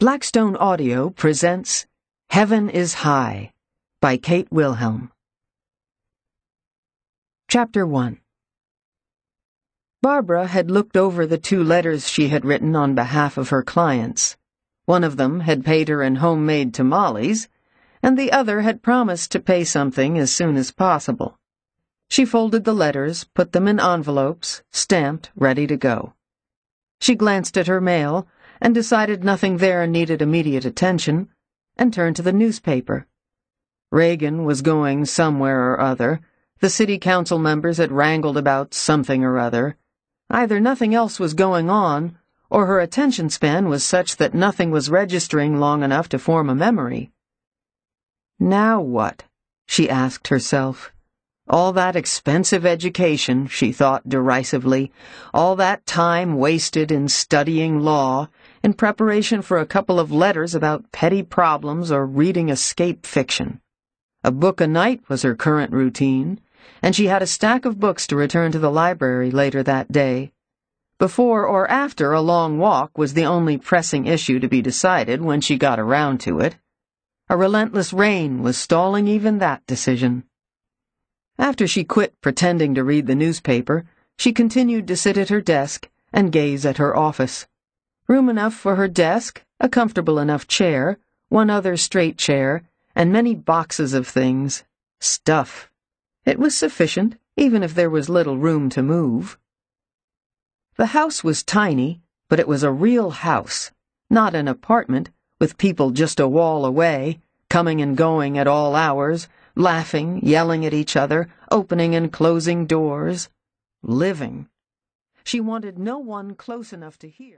Blackstone Audio presents Heaven is High by Kate Wilhelm. Chapter 1. Barbara had looked over the 2 letters she had written on behalf of her clients. One of them had paid her in homemade tamales, and the other had promised to pay something as soon as possible. She folded the letters, put them in envelopes, stamped, ready to go. She glanced at her mail and decided nothing there needed immediate attention, and turned to the newspaper. Reagan was going somewhere or other. The city council members had wrangled about something or other. Either nothing else was going on, or her attention span was such that nothing was registering long enough to form a memory. Now what? She asked herself. All that expensive education, she thought derisively, all that time wasted in studying law, in preparation for a couple of letters about petty problems or reading escape fiction. A book a night was her current routine, and she had a stack of books to return to the library later that day. Before or after a long walk was the only pressing issue to be decided when she got around to it. A relentless rain was stalling even that decision. After she quit pretending to read the newspaper, she continued to sit at her desk and gaze at her office. Room enough for her desk, a comfortable enough chair, one other straight chair, and many boxes of things. Stuff. It was sufficient, even if there was little room to move. The house was tiny, but it was a real house, not an apartment, with people just a wall away, coming and going at all hours, laughing, yelling at each other, opening and closing doors. Living. She wanted no one close enough to hear.